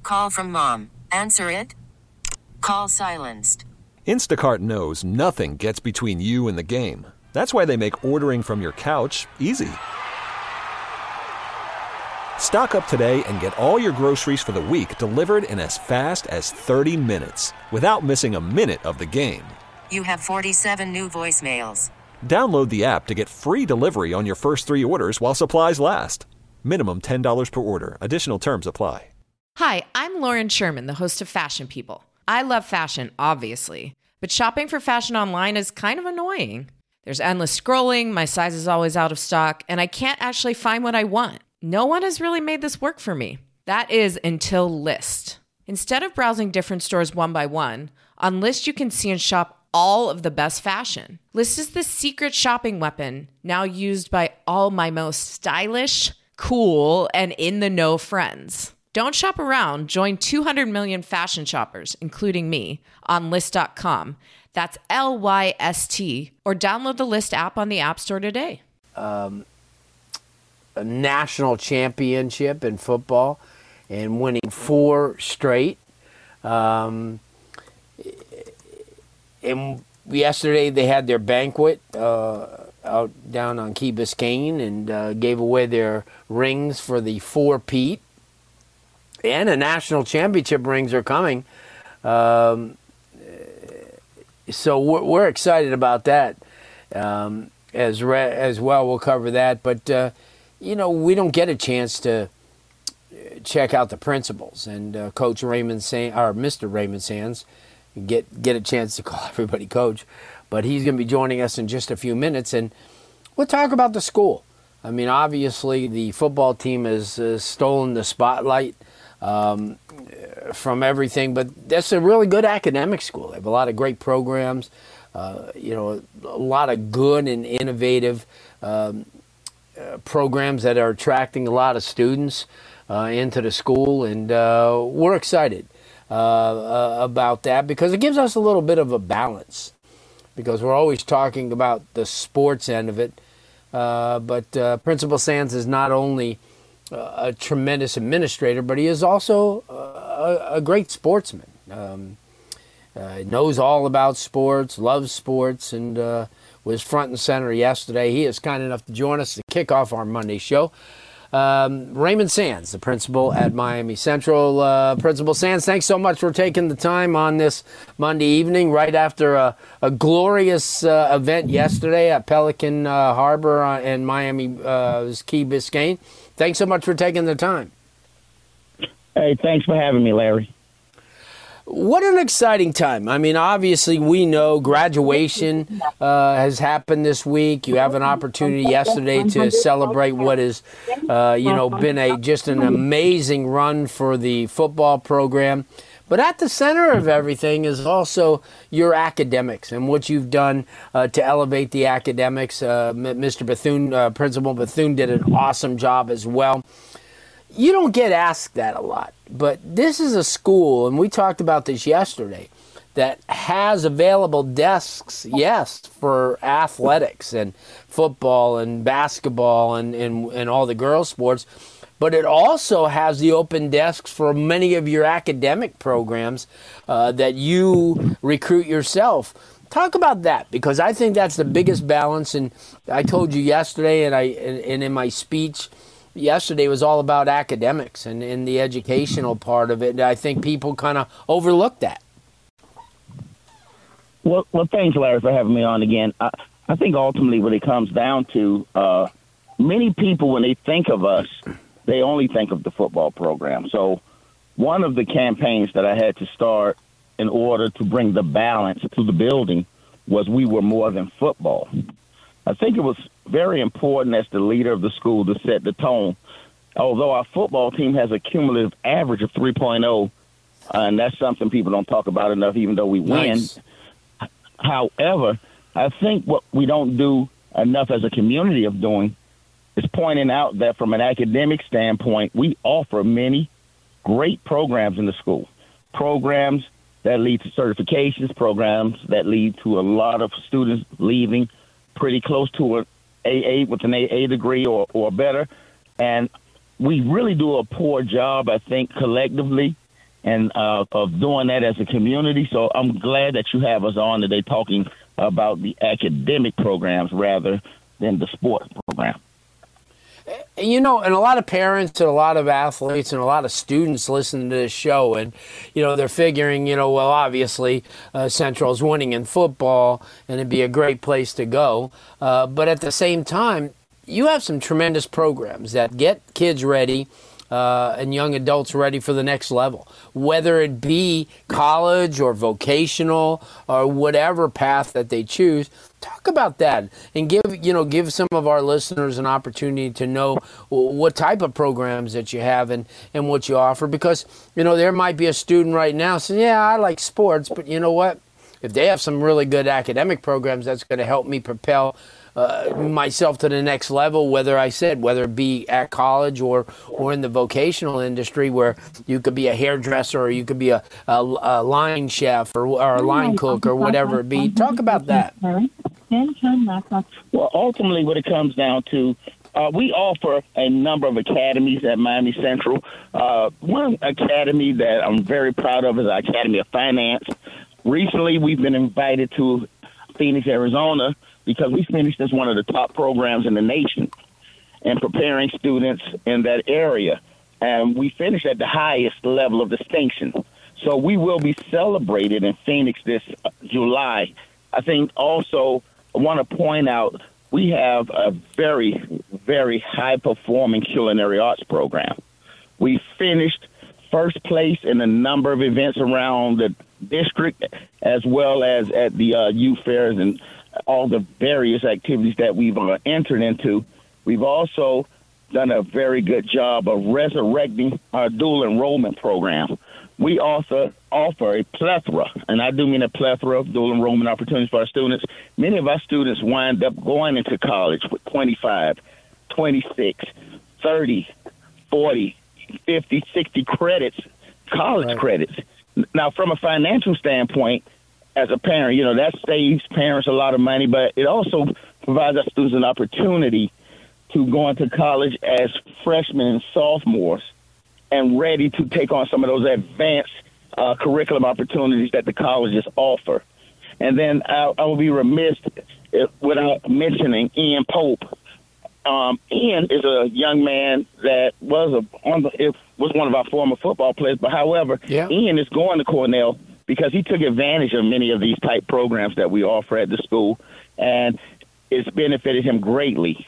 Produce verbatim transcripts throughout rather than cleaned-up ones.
Call from mom. Answer it. Call silenced. Instacart knows nothing gets between you and the game. That's why they make ordering from your couch easy. Stock up today and get all your groceries for the week delivered in as fast as thirty minutes without missing a minute of the game. You have forty-seven new voicemails. Download the app to get free delivery on your first three orders while supplies last. Minimum ten dollars per order. Additional terms apply. Hi, I'm Lauren Sherman, the host of Fashion People. I love fashion, obviously, but shopping for fashion online is kind of annoying. There's endless scrolling, my size is always out of stock, and I can't actually find what I want. No one has really made this work for me. That is until Lyst. Instead of browsing different stores one by one, on Lyst you can see and shop all of the best fashion. Lyst is the secret shopping weapon now used by all my most stylish, cool, and in-the-know friends. Don't shop around. Join two hundred million fashion shoppers, including me, on Lyst dot com. That's L Y S T. Or download the Lyst app on the App Store today. Um, a national championship in football and winning four straight. Um, and yesterday they had their banquet uh, out down on Key Biscayne and uh, gave away their rings for the four-peat. And the national championship rings are coming. Um, so we're, we're excited about that um, as re- as well. We'll cover that. But, uh, you know, we don't get a chance to check out the principals. And uh, Coach Raymond Sands, or Mister Raymond Sands, get, get a chance to call everybody coach. But he's going to be joining us in just a few minutes. And we'll talk about the school. I mean, obviously the football team has uh, stolen the spotlight Um, from everything, but that's a really good academic school. They have a lot of great programs, uh, you know, a lot of good and innovative um, uh, programs that are attracting a lot of students uh, into the school, and uh, we're excited uh, uh, about that because it gives us a little bit of a balance because we're always talking about the sports end of it, uh, but uh, Principal Sands is not only Uh, a tremendous administrator, but he is also uh, a, a great sportsman. Um, uh, knows all about sports, loves sports, and uh, was front and center yesterday. He is kind enough to join us to kick off our Monday show. Um, Raymond Sands, the principal at Miami Central. Uh, Principal Sands, thanks so much for taking the time on this Monday evening, right after a, a glorious uh, event yesterday at Pelican uh, Harbor in Miami, uh, Key Biscayne. Thanks so much for taking the time. Hey, thanks for having me, Larry. What an exciting time. I mean, obviously, we know graduation uh, has happened this week. You have an opportunity yesterday to celebrate what has, uh, you know, been a just an amazing run for the football program. But at the center of everything is also your academics and what you've done uh, to elevate the academics. Uh, Mister Bethune, uh, Principal Bethune did an awesome job as well. You don't get asked that a lot, but this is a school, and we talked about this yesterday, that has available desks, yes, for athletics and football and basketball and, and, and all the girls' sports, but it also has the open desks for many of your academic programs uh, that you recruit yourself. Talk about that, because I think that's the biggest balance, and I told you yesterday, and I and in my speech yesterday was all about academics and, and the educational part of it. I think people kind of overlook that. Well, well, thanks, Larry, for having me on again. I, I think ultimately what it comes down to, uh, many people, when they think of us, they only think of the football program. So one of the campaigns that I had to start in order to bring the balance to the building was we were more than football. I think it was very important as the leader of the school to set the tone. Although our football team has a cumulative average of three point oh, uh, and that's something people don't talk about enough, even though we Nice. win. However, I think what we don't do enough as a community of doing is pointing out that from an academic standpoint, we offer many great programs in the school. Programs that lead to certifications, programs that lead to a lot of students leaving pretty close to an A A with an A A degree or, or better. And we really do a poor job, I think, collectively and uh, of doing that as a community. So I'm glad that you have us on today talking about the academic programs rather than the sports program. You know, and a lot of parents and a lot of athletes and a lot of students listen to this show, and, you know, they're figuring, you know, well, obviously uh, Central's winning in football, and it'd be a great place to go. Uh, but at the same time, you have some tremendous programs that get kids ready uh, and young adults ready for the next level, whether it be college or vocational or whatever path that they choose. Talk about that and give, you know, give some of our listeners an opportunity to know what type of programs that you have and, and what you offer. Because, you know, there might be a student right now saying, yeah, I like sports, but you know what? If they have some really good academic programs, that's going to help me propel uh, myself to the next level, whether I said, whether it be at college or, or in the vocational industry where you could be a hairdresser or you could be a, a, a line chef or, or a line cook or whatever it be. Talk about that. Well, ultimately what it comes down to, uh, we offer a number of academies at Miami Central. Uh, one academy that I'm very proud of is the Academy of Finance. Recently, we've been invited to Phoenix, Arizona, because we finished as one of the top programs in the nation and preparing students in that area. And we finished at the highest level of distinction. So we will be celebrated in Phoenix this July. I think also I want to point out we have a very, very high-performing culinary arts program. We finished first place in a number of events around the district, as well as at the uh, youth fairs and all the various activities that we've uh, entered into. We've also done a very good job of resurrecting our dual enrollment program. We also offer a plethora, and I do mean a plethora of dual enrollment opportunities for our students. Many of our students wind up going into college with twenty-five, twenty-six, thirty, forty, fifty, sixty credits, college right. credits. Now, from a financial standpoint, as a parent, you know, that saves parents a lot of money, but it also provides our students an opportunity to go into college as freshmen and sophomores and ready to take on some of those advanced uh, curriculum opportunities that the colleges offer. And then I, I will be remiss if, without mentioning Ian Pope. Um, Ian is a young man that was a on the, it was one of our former football players, but however, yeah. Ian is going to Cornell because he took advantage of many of these type programs that we offer at the school, and it's benefited him greatly.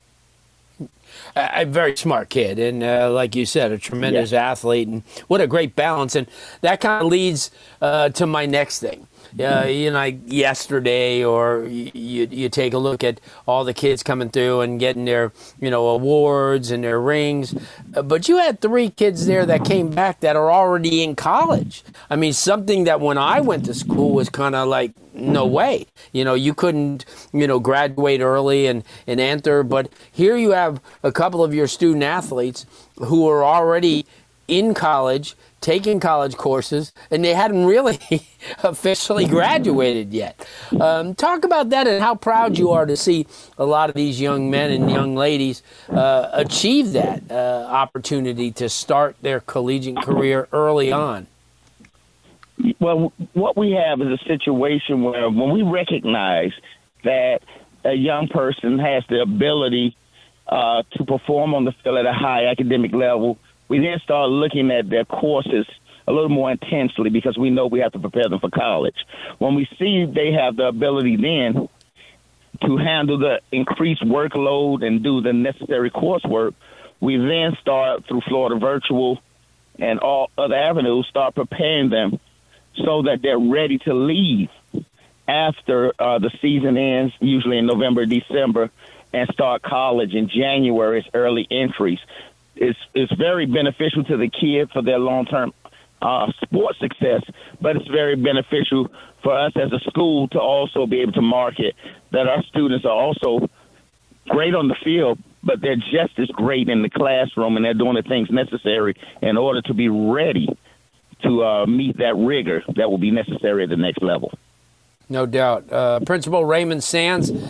A very smart kid, and uh, like you said, a tremendous yeah. athlete, and what a great balance. And that kind of leads uh, to my next thing. Uh, you know, like yesterday, or you you take a look at all the kids coming through and getting their, you know, awards and their rings. Uh, but you had three kids there that came back that are already in college. I mean, something that when I went to school was kind of like, no way. You know, you couldn't, you know, graduate early and, and enter. But here you have a couple of your student athletes who are already in college, taking college courses, and they hadn't really officially graduated yet. Um, talk about that and how proud you are to see a lot of these young men and young ladies uh, achieve that uh, opportunity to start their collegiate career early on. Well, what we have is a situation where when we recognize that a young person has the ability uh, to perform on the field at a high academic level, we then start looking at their courses a little more intensely because we know we have to prepare them for college. When we see they have the ability then to handle the increased workload and do the necessary coursework, we then start through Florida Virtual and all other avenues, start preparing them so that they're ready to leave after uh, the season ends, usually in November, December, and start college in January as early entries. It's, it's very beneficial to the kid for their long-term uh, sports success, but it's very beneficial for us as a school to also be able to market that our students are also great on the field, but they're just as great in the classroom, and they're doing the things necessary in order to be ready to uh, meet that rigor that will be necessary at the next level. No doubt. Uh, Principal Raymond Sands,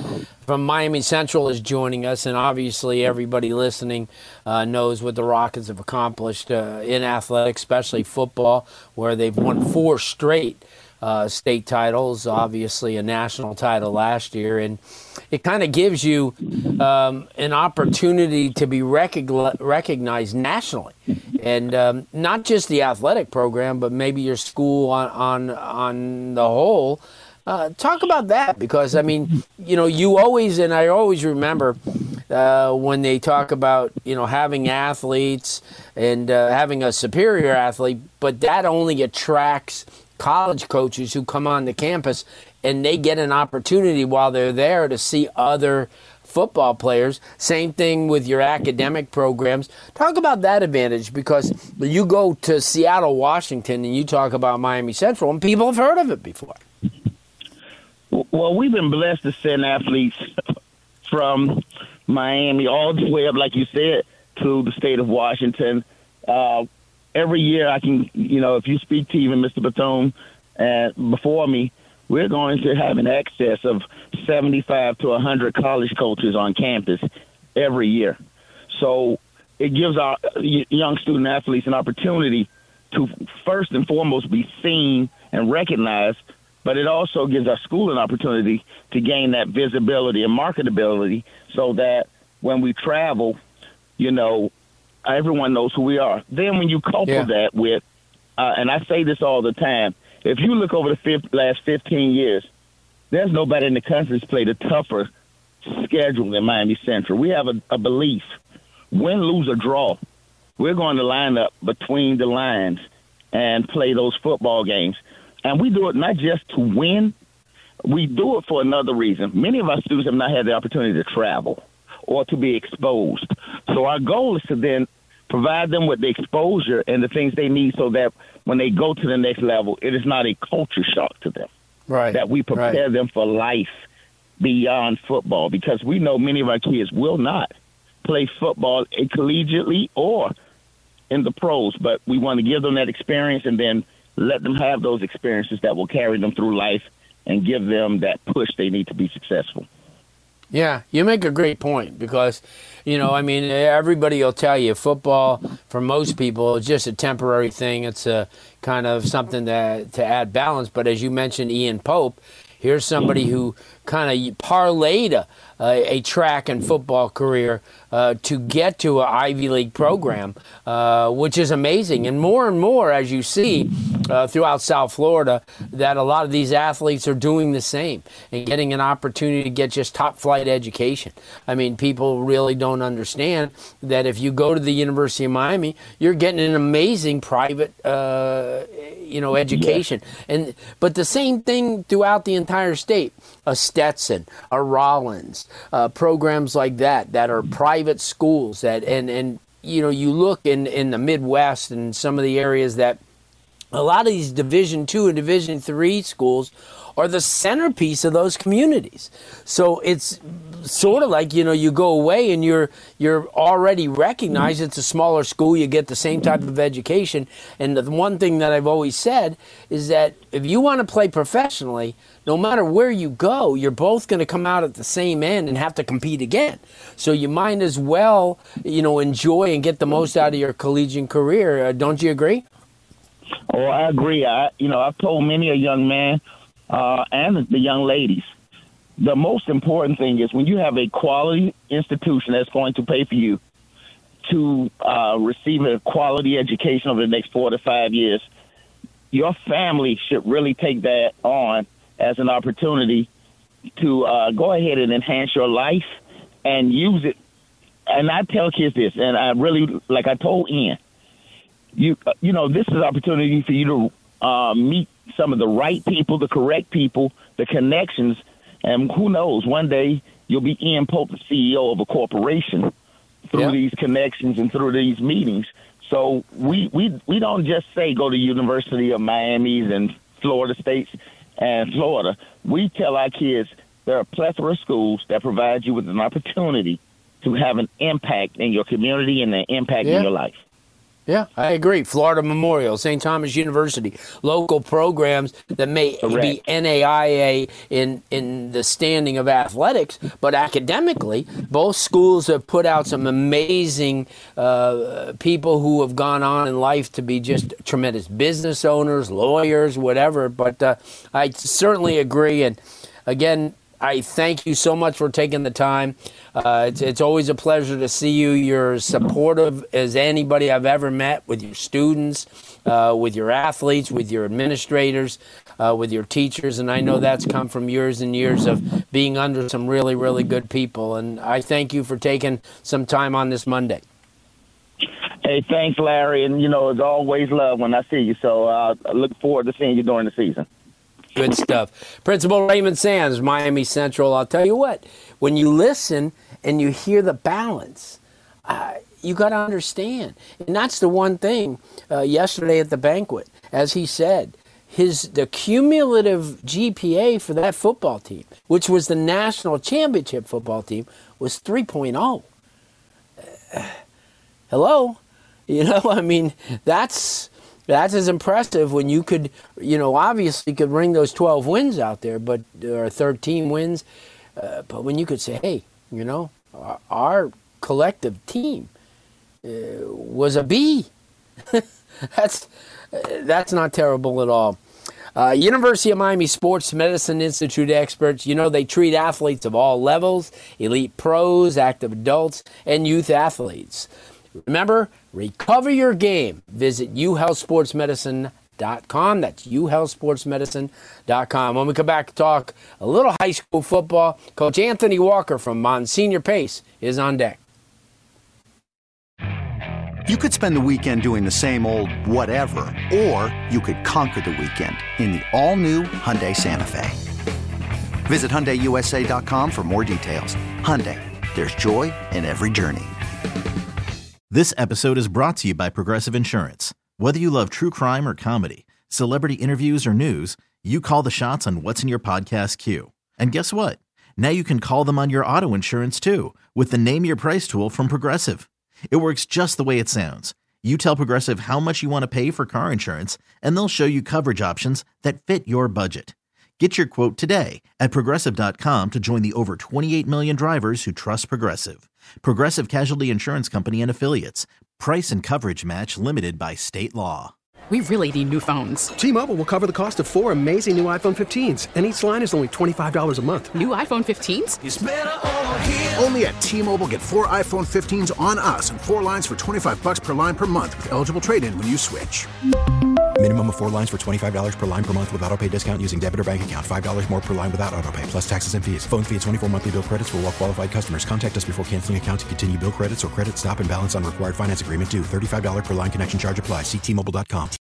from Miami Central is joining us, and obviously everybody listening uh, knows what the Rockets have accomplished uh, in athletics, especially football, where they've won four straight uh, state titles, obviously a national title last year, and it kind of gives you um, an opportunity to be recogni- recognized nationally, and um, not just the athletic program, but maybe your school on on, on the whole. Uh, talk about that, because, I mean, you know, you always, and I always remember uh, when they talk about, you know, having athletes and uh, having a superior athlete, but that only attracts college coaches who come on the campus and they get an opportunity while they're there to see other football players. Same thing with your academic programs. Talk about that advantage, because you go to Seattle, Washington, and you talk about Miami Central, and people have heard of it before. Well, we've been blessed to send athletes from Miami all the way up, like you said, to the state of Washington. Uh, every year I can, you know, if you speak to even Mister Bethune uh, before me, we're going to have an excess of seventy-five to one hundred college coaches on campus every year. So it gives our young student athletes an opportunity to first and foremost be seen and recognized, but it also gives our school an opportunity to gain that visibility and marketability so that when we travel, you know, everyone knows who we are. Then when you couple yeah. that with, uh, and I say this all the time, if you look over the fifth, last fifteen years, there's nobody in the country that's played a tougher schedule than Miami Central. We have a, a belief, win, lose, or draw, we're going to line up between the lines and play those football games. And we do it not just to win. We do it for another reason. Many of our students have not had the opportunity to travel or to be exposed. So our goal is to then provide them with the exposure and the things they need so that when they go to the next level, it is not a culture shock to them. Right. That we prepare right. them for life beyond football, because we know many of our kids will not play football collegiately or in the pros, but we want to give them that experience and then let them have those experiences that will carry them through life and give them that push they need to be successful. Yeah, you make a great point, because, you know, I mean, everybody will tell you football, for most people, is just a temporary thing. It's a kind of something to, to add balance. But as you mentioned, Ian Pope, here's somebody who kind of parlayed a, a track and football career uh, to get to an Ivy League program, uh, which is amazing. And more and more, as you see uh, throughout South Florida, that a lot of these athletes are doing the same and getting an opportunity to get just top-flight education. I mean, people really don't understand that if you go to the University of Miami, you're getting an amazing private, uh, you know, education. Yeah. And but the same thing throughout the entire state. A Stetson, a Rollins, uh, programs like that that are private schools that and and you know you look in, in the Midwest and some of the areas that a lot of these Division two and Division three schools are the centerpiece of those communities. So it's sort of like, you know, you go away and you're you're already recognized. It's a smaller school. You get the same type of education. And the one thing that I've always said is that if you want to play professionally, no matter where you go, you're both going to come out at the same end and have to compete again. So you might as well, you know, enjoy and get the most out of your collegiate career. Uh, don't you agree? Oh, I agree. I, you know, I've told many a young man uh, and the young ladies, the most important thing is when you have a quality institution that's going to pay for you to uh, receive a quality education over the next four to five years, your family should really take that on as an opportunity to uh, go ahead and enhance your life and use it. And I tell kids this, and I really, like I told Ian, you you know, this is an opportunity for you to uh, meet some of the right people, the correct people, the connections, and who knows, one day you'll be Ian Pope, the C E O of a corporation, through yeah. these connections and through these meetings. So we, we, we don't just say go to University of Miami's and Florida States and Florida. We tell our kids there are a plethora of schools that provide you with an opportunity to have an impact in your community and an impact yeah. in your life. Yeah, I agree. Florida Memorial, Saint Thomas University, local programs that may Correct. be N A I A in, in the standing of athletics, but academically, both schools have put out some amazing uh, people who have gone on in life to be just tremendous business owners, lawyers, whatever. But uh, I certainly agree. And again, I thank you so much for taking the time. Uh, it's, it's always a pleasure to see you. You're as supportive as anybody I've ever met with your students, uh, with your athletes, with your administrators, uh, with your teachers. And I know that's come from years and years of being under some really, really good people. And I thank you for taking some time on this Monday. Hey, thanks, Larry. And, you know, it's always love when I see you. So uh, I look forward to seeing you during the season. Good stuff. Principal Raymond Sands, Miami Central. I'll tell you what, when you listen and you hear the balance, uh, you got to understand. And that's the one thing uh, yesterday at the banquet, as he said, his the cumulative G P A for that football team, which was the national championship football team, was three point oh. Uh, hello? You know, I mean, that's... That's as impressive when you could, you know, obviously could ring those twelve wins out there, but or thirteen wins. Uh, but when you could say, hey, you know, our, our collective team uh, was a B. that's uh, that's not terrible at all. Uh, University of Miami Sports Medicine Institute experts, you know, they treat athletes of all levels, elite pros, active adults, and youth athletes. Remember, recover your game. Visit u health sports medicine dot com. That's u health sports medicine dot com. When we come back to talk a little high school football, Coach Anthony Walker from Monsignor Pace is on deck. You could spend the weekend doing the same old whatever, or you could conquer the weekend in the all-new Hyundai Santa Fe. Visit Hyundai U S A dot com for more details. Hyundai, there's joy in every journey. This episode is brought to you by Progressive Insurance. Whether you love true crime or comedy, celebrity interviews or news, you call the shots on what's in your podcast queue. And guess what? Now you can call them on your auto insurance too with the Name Your Price tool from Progressive. It works just the way it sounds. You tell Progressive how much you want to pay for car insurance, and they'll show you coverage options that fit your budget. Get your quote today at Progressive dot com to join the over twenty-eight million drivers who trust Progressive. Progressive Casualty Insurance Company and Affiliates. Price and coverage match limited by state law. We really need new phones. T-Mobile will cover the cost of four amazing new iPhone fifteens, and each line is only twenty-five dollars a month. New iPhone fifteens? It's better over here. Only at T-Mobile, get four iPhone fifteens on us and four lines for twenty-five dollars per line per month with eligible trade-in when you switch. Minimum of four lines for twenty-five dollars per line per month with autopay discount using debit or bank account. five dollars more per line without autopay, plus taxes and fees. Phone fee at twenty-four monthly bill credits for well-qualified customers. Contact us before canceling account to continue bill credits or credit stop and balance on required finance agreement due. thirty-five dollars per line connection charge applies. See T Mobile dot com.